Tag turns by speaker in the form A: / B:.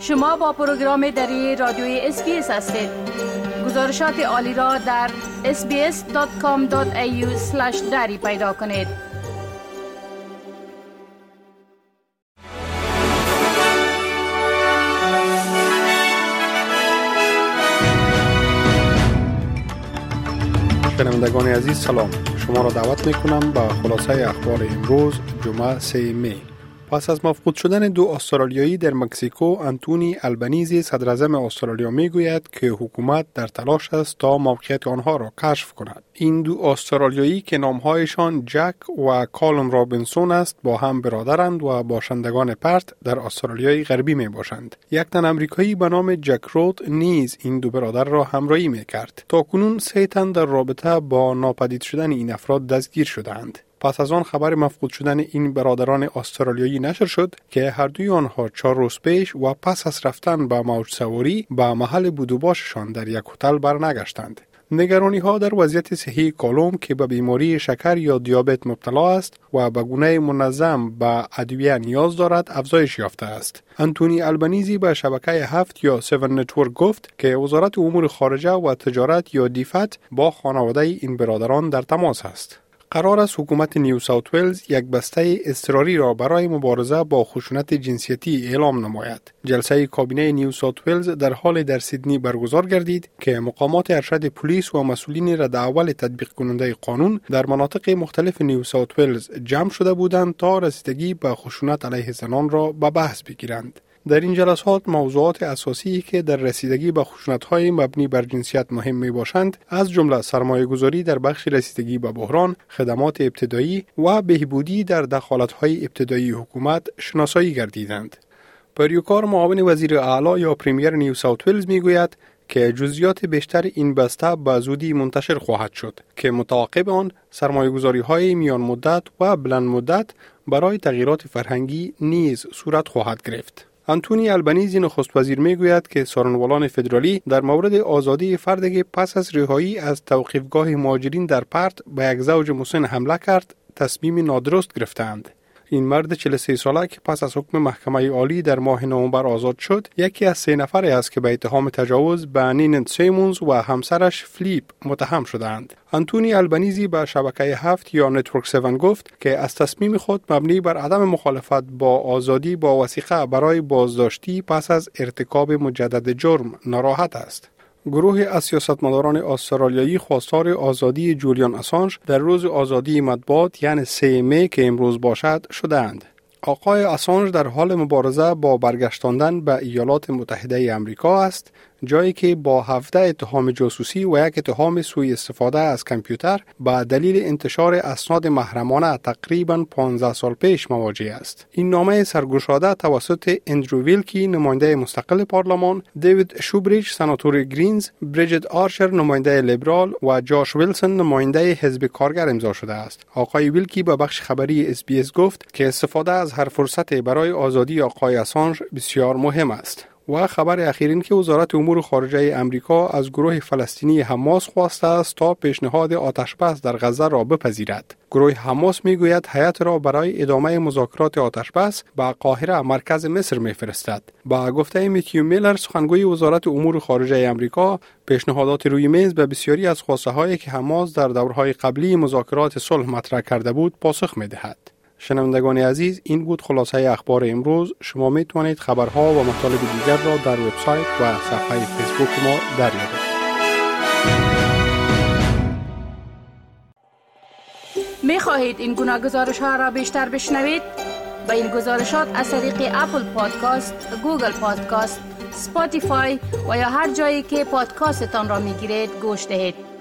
A: شما با پروگرام دری رادیوی SBS هستید. گزارشات عالی را در sbs.com.au/dari پیدا کنید.
B: شنوندگان عزیز سلام. شما را دعوت میکنم به خلاصه اخبار امروز جمعه 3 می. پس از مفقود شدن دو استرالیایی در مکزیکو، آنتونی البنیزی صدر اعظم استرالیا میگوید که حکومت در تلاش است تا موقعیت آنها را کشف کند. این دو استرالیایی که نامهایشان جک و کالوم رابینسون است با هم برادرند و باشندگان پرت در استرالیای غربی می باشند. یک تن امریکایی به نام جک رود نیز این دو برادر را همراهی می کرد. تاکنون 3 تن در رابطه با ناپدید شدن این افراد دستگیر شدند. پس از آن خبر مفقود شدن این برادران استرالیایی نشر شد که هر دوی آنها 4 روز پیش و پس از رفتن به موج سواری به محل بود و باششان در یک هتل برنگشتند. نگرانی ها در وضعیت صحی کالوم که به بیماری شکر یا دیابت مبتلا است و به گونه منظم به ادویه نیاز دارد افزایش یافته است. آنتونی البنیزی به شبکه 7 یا 7 نتورک گفت که وزارت امور خارجه و تجارت یا دیفت با خانواده این برادران در تماس است. قرار است حکومت نیو ساوت ولز یک بسته اضطراری را برای مبارزه با خشونت جنسیتی اعلام نماید. جلسه کابینه نیو ساوت ولز در حال در سیدنی برگزار گردید که مقامات ارشد پلیس و مسئولین رد اول تطبیق کننده قانون در مناطق مختلف نیو ساوت ولز جمع شده بودند تا رسیدگی به خشونت علیه زنان را به بحث بگیرند. در این جلسات موضوعات اساسی که در رسیدگی به خشونت‌های مبنی بر جنسیت مهم می‌باشند از جمله سرمایه‌گذاری در بخش رسیدگی به بحران، خدمات ابتدایی و بهبودی در دخالت‌های ابتدایی حکومت شناسایی گردیدند. پریوکار معاون وزیر اعلی یا پریمیر نیو ساوت ولز می‌گوید که جزئیات بیشتر این بسته به زودی منتشر خواهد شد که متعاقب آن سرمایه‌گذاری‌های میان مدت و بلند مدت برای تغییرات فرهنگی نیز صورت خواهد گرفت. آنتونی البنیزی نخست وزیر میگوید که سارنوالان فدرالی در مورد آزادی فردی که پس از رهایی از توقیفگاه مهاجرین در پرت به یک زوج مسن حمله کرد تصمیم نادرست گرفتند. این مرد 43 ساله که پس از حکم محکمه عالی در ماه نوامبر آزاد شد، یکی از 3 نفری است که به اتهام تجاوز به نینن سیمونز و همسرش فلیپ متهم شدند. آنتونی البنیزی به شبکه 7 یا نتورک 7 گفت که از تصمیم خود مبنی بر عدم مخالفت با آزادی با وثیقه برای بازداشتی پس از ارتکاب مجدد جرم ناراحت است. گروه از سیاستمداران استرالیایی خواستار آزادی جولیان اسانژ در روز آزادی مطبوعات یعنی 3 می که امروز باشد شدند. آقای اسانژ در حال مبارزه با برگشتاندن به ایالات متحده آمریکا است، جایی که با 17 اتهام جاسوسی و 1 اتهام سوء استفاده از کامپیوتر به دلیل انتشار اسناد محرمانه تقریباً 15 سال پیش مواجه است. این نامه سرگشاده توسط اندرو ویلکی نماینده مستقل پارلمان، دیوید شوبریج سناتور گرینز، بریجت آرچر نماینده لیبرال و جاش ویلسون نماینده حزب کارگر امضا شده است. آقای ویلکی به بخش خبری SBS گفت که استفاده از هر فرصت برای آزادی آقای اسانژ بسیار مهم است. و خبر اخیر این که وزارت امور خارجه امریکا از گروه فلسطینی حماس خواسته است تا پیشنهاد آتشبس در غزه را بپذیرد. گروه حماس میگوید هیئت را برای ادامه مذاکرات آتشبس به قاهره مرکز مصر میفرستد. با گفته میتیو میلر سخنگوی وزارت امور خارجه امریکا، پیشنهادات روی میز به بسیاری از خواسته‌هایی که حماس در دورهای قبلی مذاکرات صلح مطرح کرده بود پاسخ میدهد. شنوندگان عزیز، این بود خلاصه اخبار امروز. شما میتوانید خبرها و مطالب دیگر را در وبسایت و صفحه فیسبوک ما دریابید.
A: میخواهید این گناه گزارش ها را بیشتر بشنوید؟ با این گزارشات از طریق اپل پادکاست، گوگل پادکاست، اسپاتیفای و یا هر جایی که پادکاستتان را میگیرید گوش دهید.